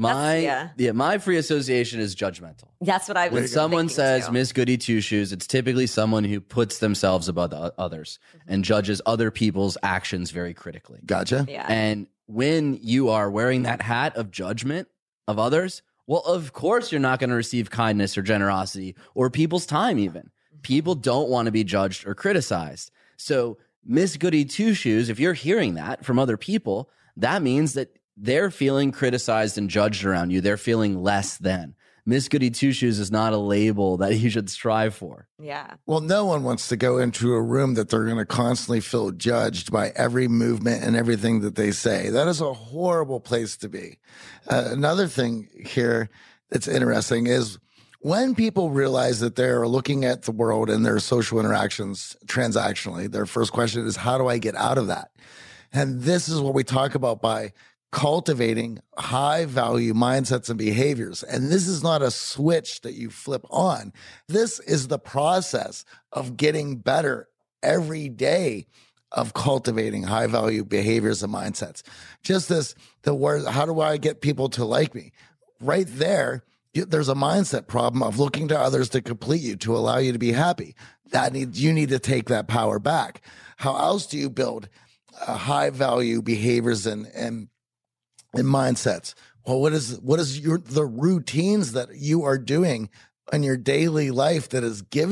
My free association is judgmental. That's what I was. When someone says too. Miss Goody Two Shoes, it's typically someone who puts themselves above others and judges other people's actions very critically. Gotcha. Yeah. And when you are wearing that hat of judgment of others, well, of course you're not going to receive kindness or generosity or people's time even. People don't want to be judged or criticized. So Miss Goody Two Shoes, if you're hearing that from other people, that means that they're feeling criticized and judged around you. They're feeling less than. Miss Goody Two Shoes is not a label that you should strive for. Yeah. Well, no one wants to go into a room that they're going to constantly feel judged by every movement and everything that they say. That is a horrible place to be. Another thing here that's interesting is when people realize that they're looking at the world and their social interactions transactionally, their first question is, how do I get out of that? And this is what we talk about by cultivating high value mindsets and behaviors. And this is not a switch that you flip on. This is the process of getting better every day of cultivating high value behaviors and mindsets. Just the word, how do I get people to like me? Right there, there's a mindset problem of looking to others to complete you, to allow you to be happy. You need to take that power back. How else do you build high value behaviors and mindsets? Well, what is the routines that you are doing in your daily life that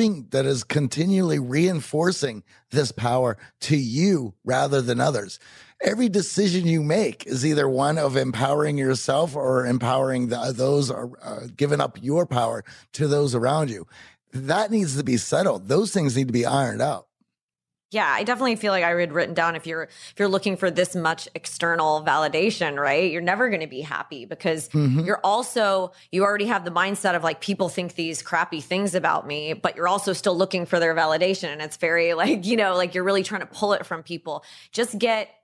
is continually reinforcing this power to you rather than others? Every decision you make is either one of empowering yourself or empowering those or giving up your power to those around you. That needs to be settled. Those things need to be ironed out. Yeah, I definitely feel like I had written down if you're looking for this much external validation, right? You're never going to be happy because you already have the mindset of people think these crappy things about me, but you're also still looking for their validation. And it's very you're really trying to pull it from people. Just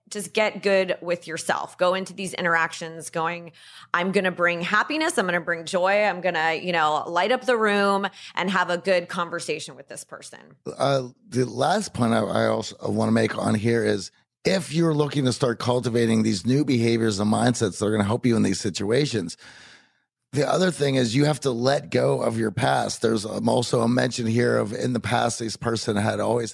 get good with yourself. Go into these interactions going, I'm going to bring happiness. I'm going to bring joy. I'm going to, light up the room and have a good conversation with this person. The last point I also want to make on here is if you're looking to start cultivating these new behaviors and mindsets that are going to help you in these situations, the other thing is you have to let go of your past. There's also a mention here of in the past, this person had always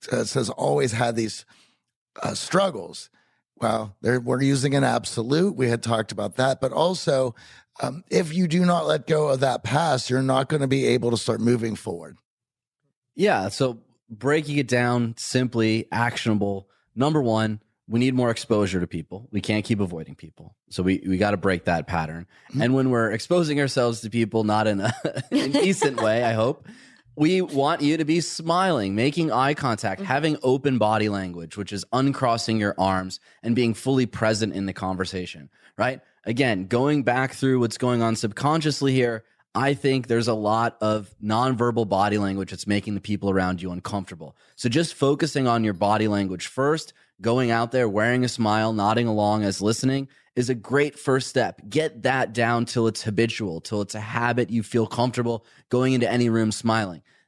had these struggles. Well, we're using an absolute. We had talked about that. But also, if you do not let go of that past, you're not going to be able to start moving forward. Yeah. So breaking it down, simply actionable. Number one, we need more exposure to people. We can't keep avoiding people. So we got to break that pattern. And when we're exposing ourselves to people, not in an decent way, I hope, we want you to be smiling, making eye contact, having open body language, which is uncrossing your arms and being fully present in the conversation, right? Again, going back through what's going on subconsciously here, I think there's a lot of nonverbal body language that's making the people around you uncomfortable. So just focusing on your body language first, going out there, wearing a smile, nodding along as listening is a great first step. Get that down till it's habitual, till it's a habit. You feel comfortable going into any room smiling.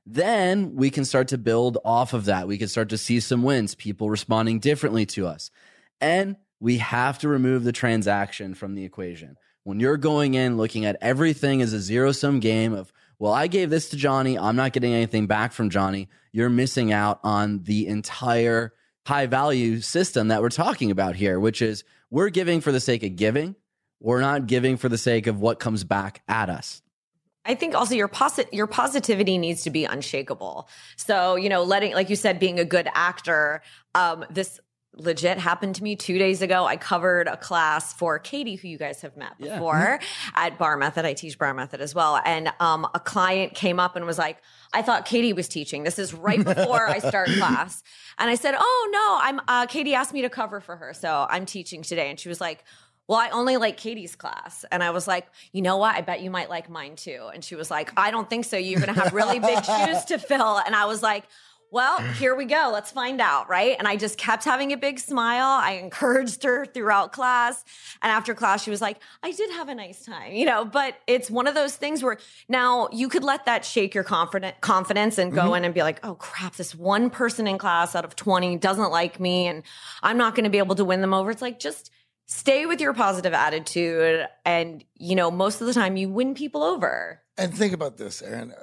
Then we can start to build off of that. We can start to see some wins, people responding differently to us. And we have to remove the transaction from the equation. When you're going in looking at everything as a zero-sum game of, well, I gave this to Johnny, I'm not getting anything back from Johnny, you're missing out on the entire high-value system that we're talking about here, which is we're giving for the sake of giving. We're not giving for the sake of what comes back at us. I think also your positivity needs to be unshakable. So, like you said, being a good actor, this legit happened to me 2 days ago. I covered a class for Katie, who you guys have met before at Bar Method. I teach Bar Method as well. And a client came up and was like, I thought Katie was teaching. This is right before I start class. And I said, oh no, I'm Katie asked me to cover for her. So I'm teaching today. And she was like, well, I only like Katie's class. And I was like, you know what? I bet you might like mine too. And she was like, I don't think so. You're going to have really big shoes to fill. And I was like, well, here we go. Let's find out, right? And I just kept having a big smile. I encouraged her throughout class. And after class, she was like, I did have a nice time, but it's one of those things where now you could let that shake your confidence and go in and be like, oh crap, this one person in class out of 20 doesn't like me and I'm not going to be able to win them over. It's like, just stay with your positive attitude. And, most of the time you win people over. And think about this, Erin.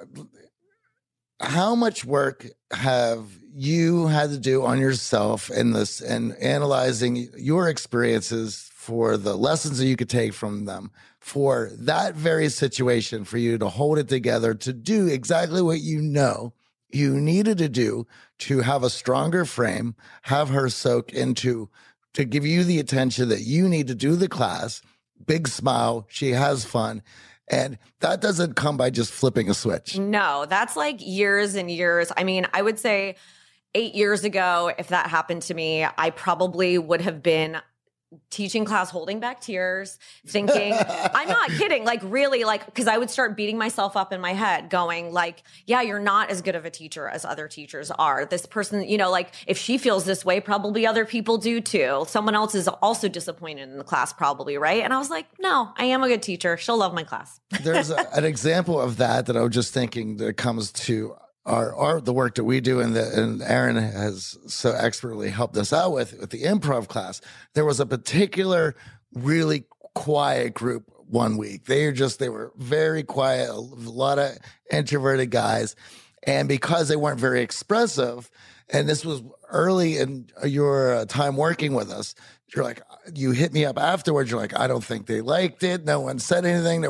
How much work have you had to do on yourself in this and analyzing your experiences for the lessons that you could take from them for that very situation, for you to hold it together, to do exactly what you needed to do to have a stronger frame, have her soak into, to give you the attention that you need to do the class, big smile, she has fun. And that doesn't come by just flipping a switch. No, that's like years and years. I mean, I would say 8 years ago, if that happened to me, I probably would have been teaching class, holding back tears, thinking, I'm not kidding, like really, like, because I would start beating myself up in my head going like, yeah, you're not as good of a teacher as other teachers are. This person, like if she feels this way, probably other people do too. Someone else is also disappointed in the class probably, right? And I was like, no, I am a good teacher. She'll love my class. There's an example of that I was just thinking that comes to the work that we do and Erin has so expertly helped us out with the improv class. There was a particular really quiet group one week. They were very quiet, a lot of introverted guys. And because they weren't very expressive, and this was early in your time working with us, you hit me up afterwards. You're like, I don't think they liked it. No one said anything.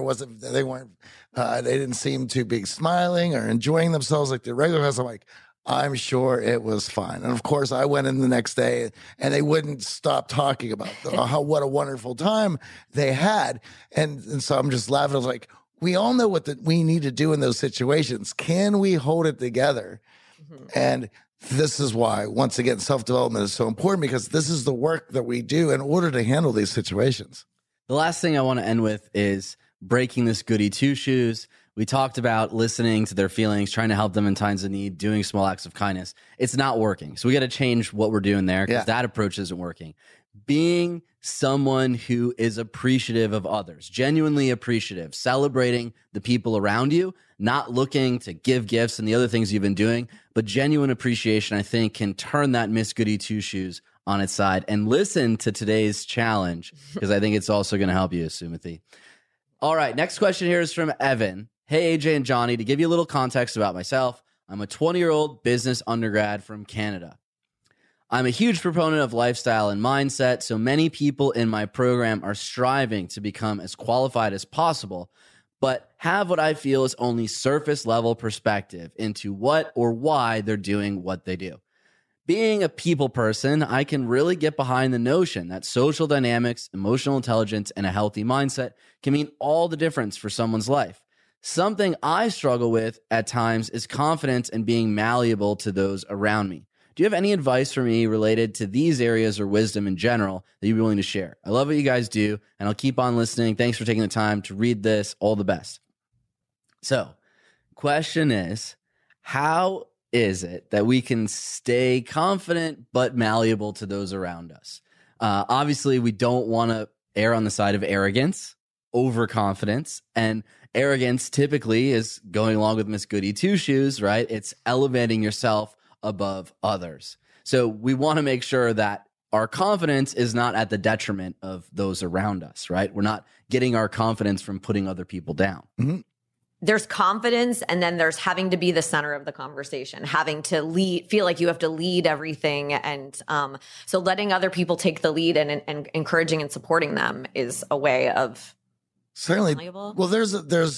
They didn't seem to be smiling or enjoying themselves like the regular class. I'm like, I'm sure it was fine. And of course, I went in the next day and they wouldn't stop talking about what a wonderful time they had. And so I'm just laughing. I was like, we all know what we need to do in those situations. Can we hold it together? Mm-hmm. And this is why, once again, self-development is so important, because this is the work that we do in order to handle these situations. The last thing I want to end with is breaking this goody two-shoes. We talked about listening to their feelings, trying to help them in times of need, doing small acts of kindness. It's not working. So we got to change what we're doing there, because that approach isn't working. Being someone who is appreciative of others, genuinely appreciative, celebrating the people around you, not looking to give gifts and the other things you've been doing, but genuine appreciation, I think, can turn that Miss Goody Two-Shoes on its side. And listen to today's challenge, because I think it's also going to help you, Sumati. All right, next question here is from Evan. Hey, AJ and Johnny, to give you a little context about myself, I'm a 20-year-old business undergrad from Canada. I'm a huge proponent of lifestyle and mindset, so many people in my program are striving to become as qualified as possible, but have what I feel is only surface level perspective into what or why they're doing what they do. Being a people person, I can really get behind the notion that social dynamics, emotional intelligence, and a healthy mindset can mean all the difference for someone's life. Something I struggle with at times is confidence and being malleable to those around me. Do you have any advice for me related to these areas or wisdom in general that you'd be willing to share? I love what you guys do, and I'll keep on listening. Thanks for taking the time to read this. All the best. So, question is, how is it that we can stay confident but malleable to those around us? Obviously, we don't want to err on the side of arrogance, overconfidence, and Arrogance typically is going along with Miss Goody Two Shoes, right? It's elevating yourself above others. So we want to make sure that our confidence is not at the detriment of those around us, right? We're not getting our confidence from putting other people down. Mm-hmm. There's confidence, and then there's having to be the center of the conversation, having to lead, feel like you have to lead everything. And so letting other people take the lead and encouraging and supporting them is a way of certainly valuable. Well, there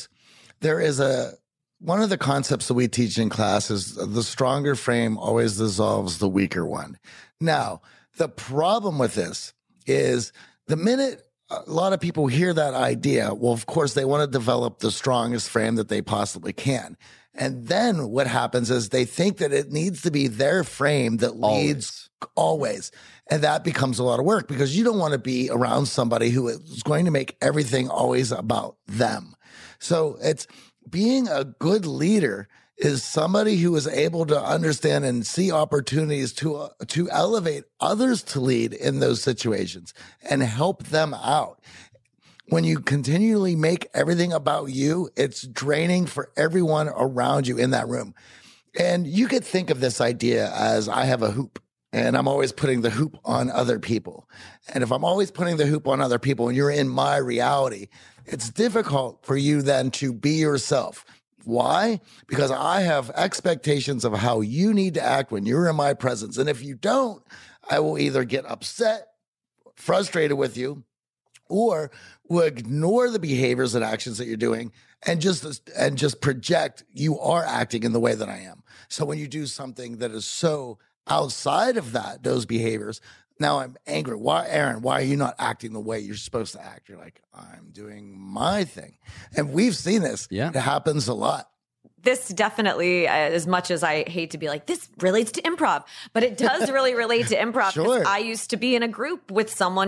is one of the concepts that we teach in class is the stronger frame always dissolves the weaker one. Now, the problem with this is the minute a lot of people hear that idea, well, of course, they want to develop the strongest frame that they possibly can. And then what happens is they think that it needs to be their frame that leads always. And that becomes a lot of work because you don't want to be around somebody who is going to make everything always about them. So it's being a good leader is somebody who is able to understand and see opportunities to elevate others to lead in those situations and help them out. When you continually make everything about you, it's draining for everyone around you in that room. And you could think of this idea as I have a hoop and I'm always putting the hoop on other people. And if I'm always putting the hoop on other people and you're in my reality, it's difficult for you then to be yourself. Why? Because I have expectations of how you need to act when you're in my presence. And if you don't, I will either get upset, frustrated with you, or will ignore the behaviors and actions that you're doing and just project you are acting in the way that I am. So when you do something that is so outside of those behaviors, now I'm angry. Why, Aaron, why are you not acting the way you're supposed to act? You're like, I'm doing my thing. And we've seen this. Yeah. It happens a lot. This definitely, as much as I hate to be like, this relates to improv, but it does really relate to improv. Sure. I used to be in a group with someone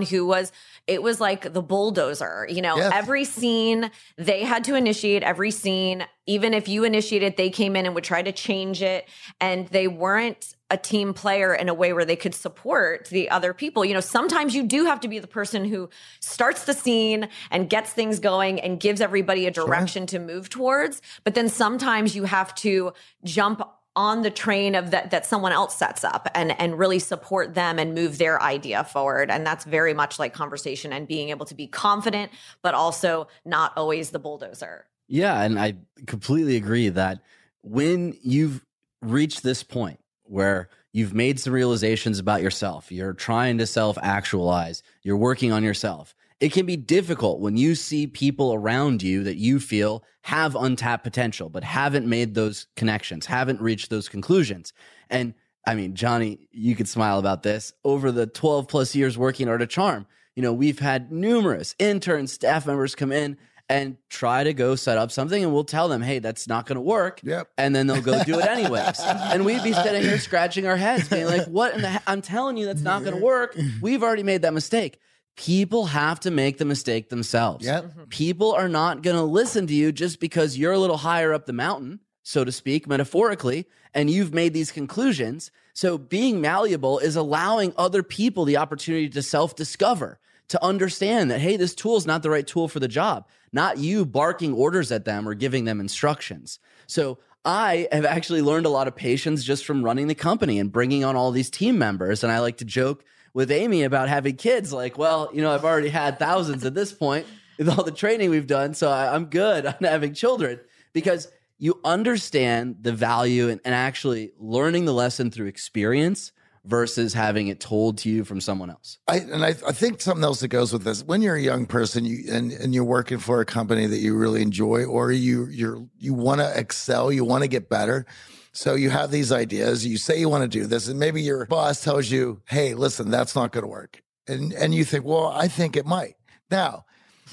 it was like the bulldozer, Yes. Every scene, they had to initiate every scene. Even if you initiated, they came in and would try to change it. And they weren't a team player in a way where they could support the other people. Sometimes you do have to be the person who starts the scene and gets things going and gives everybody a direction to move towards. But then sometimes you have to jump on the train of that someone else sets up and really support them and move their idea forward. And that's very much like conversation and being able to be confident, but also not always the bulldozer. Yeah, and I completely agree that when you've reached this point where you've made some realizations about yourself, you're trying to self-actualize, you're working on yourself, it can be difficult when you see people around you that you feel have untapped potential, but haven't made those connections, haven't reached those conclusions. And I mean, Johnny, you could smile about this. Over the 12 plus years working at Art of Charm, we've had numerous interns, staff members come in and try to go set up something, and we'll tell them, hey, that's not going to work. Yep. And then they'll go do it anyways. And we'd be sitting here scratching our heads, being like, what in the I'm telling you that's not going to work. We've already made that mistake. People have to make the mistake themselves. Yep. People are not going to listen to you just because you're a little higher up the mountain, so to speak, metaphorically, and you've made these conclusions. So being malleable is allowing other people the opportunity to self-discover, to understand that, hey, this tool is not the right tool for the job, not you barking orders at them or giving them instructions. So I have actually learned a lot of patience just from running the company and bringing on all these team members. And I like to joke with Amy about having kids, like, well, I've already had thousands at this point with all the training we've done, so I'm good on having children, because you understand the value and actually learning the lesson through experience versus having it told to you from someone else. I think something else that goes with this, when you're a young person and you're working for a company that you really enjoy, or you want to excel, you want to get better. So you have these ideas, you say you want to do this, and maybe your boss tells you, hey, listen, that's not going to work. And you think, well, I think it might. Now,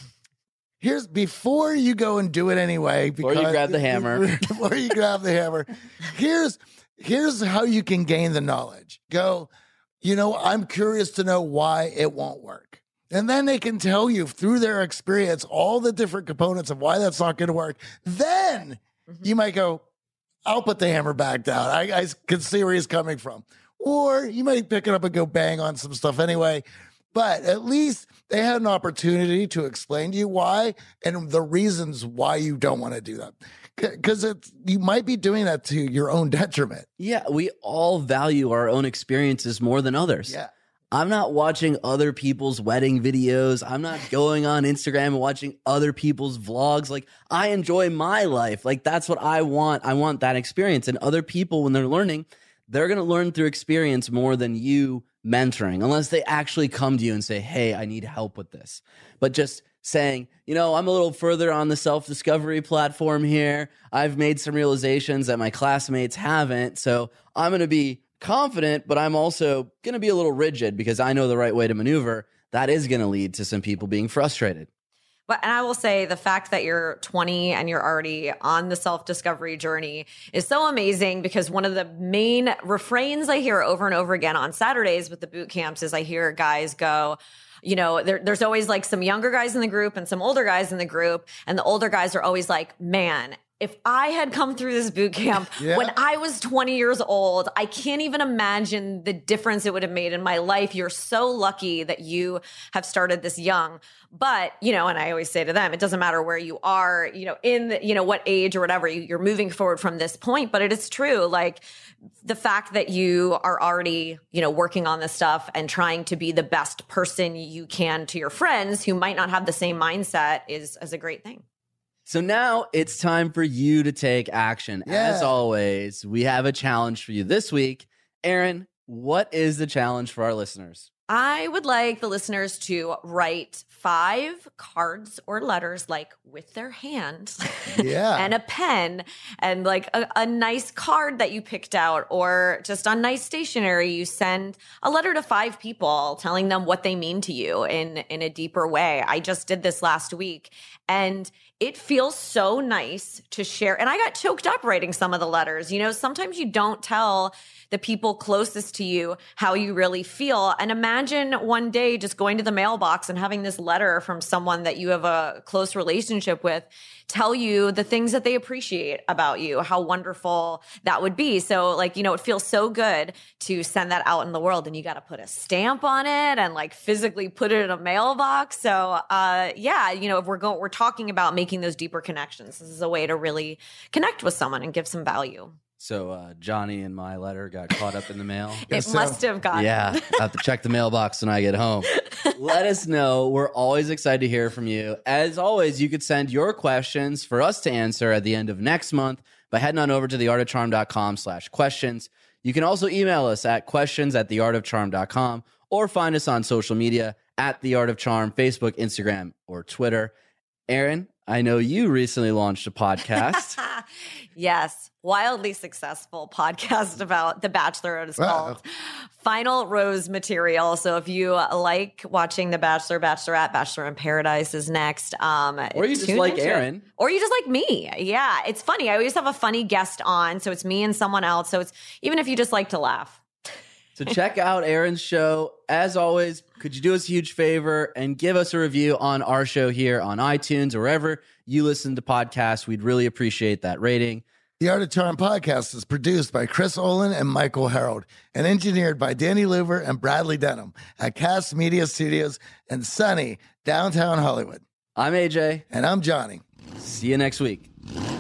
before you go and do it anyway. Before you grab the hammer. Before you grab the hammer, here's how you can gain the knowledge. Go, I'm curious to know why it won't work. And then they can tell you through their experience all the different components of why that's not going to work. Then you might go, I'll put the hammer back down. I can see where he's coming from. Or you might pick it up and go bang on some stuff anyway. But at least they had an opportunity to explain to you why and the reasons why you don't want to do that. Because you might be doing that to your own detriment. Yeah, we all value our own experiences more than others. Yeah. I'm not watching other people's wedding videos. I'm not going on Instagram and watching other people's vlogs. Like, I enjoy my life. Like, that's what I want. I want that experience. And other people, when they're learning, they're going to learn through experience more than you mentoring, unless they actually come to you and say, hey, I need help with this. But just saying, you know, I'm a little further on the self-discovery platform here. I've made some realizations that my classmates haven't. So I'm going to be confident, but I'm also going to be a little rigid because I know the right way to maneuver. That is going to lead to some people being frustrated. And I will say the fact that you're 20 and you're already on the self-discovery journey is so amazing, because one of the main refrains I hear over and over again on Saturdays with the boot camps is I hear guys go, you know, there's always like some younger guys in the group and some older guys in the group. And the older guys are always like, man, if I had come through this boot camp when I was 20 years old, I can't even imagine the difference it would have made in my life. You're so lucky that you have started this young. But, you know, and I always say to them, it doesn't matter where you are, you know, in the, you know, what age or whatever, you're moving forward from this point. But it is true. Like, the fact that you are already, you know, working on this stuff and trying to be the best person you can to your friends who might not have the same mindset is a great thing. So now it's time for you to take action. Yeah. As always, we have a challenge for you this week. Aaron, what is the challenge for our listeners? I would like the listeners to write 5 cards or letters, like with their hand and a pen, and like a nice card that you picked out, or just on nice stationery, you send a letter to 5 people telling them what they mean to you in a deeper way. I just did this last week, and it feels so nice to share. And I got choked up writing some of the letters. You know, sometimes you don't tell the people closest to you how you really feel. And imagine one day just going to the mailbox and having this letter from someone that you have a close relationship with tell you the things that they appreciate about you, how wonderful that would be. So, like, you know, it feels so good to send that out in the world, and you got to put a stamp on it and like physically put it in a mailbox. So, yeah, you know, if we're talking about making those deeper connections, this is a way to really connect with someone and give some value. So Johnny and my letter got caught up in the mail. It must have gotten. Yeah, I have to check the mailbox when I get home. Let us know. We're always excited to hear from you. As always, you could send your questions for us to answer at the end of next month by heading on over to theartofcharm.com/questions. You can also email us at questions@theartofcharm.com, or find us on social media at The Art of Charm, Facebook, Instagram, or Twitter. Aaron, I know you recently launched a podcast. Yes, wildly successful podcast about The Bachelor. It is called Final Rose Material. So if you like watching The Bachelor, Bachelorette, Bachelor in Paradise is next. Or you just like Aaron. Or you just like me. Yeah, it's funny. I always have a funny guest on. So it's me and someone else. So it's even if you just like to laugh. So check out Aaron's show. As always, could you do us a huge favor and give us a review on our show here on iTunes or wherever you listen to podcasts? We'd really appreciate that rating. The Art of Charm podcast is produced by Chris Olin and Michael Harold and engineered by Danny Luver and Bradley Denham at Cast Media Studios in sunny downtown Hollywood. I'm AJ. And I'm Johnny. See you next week.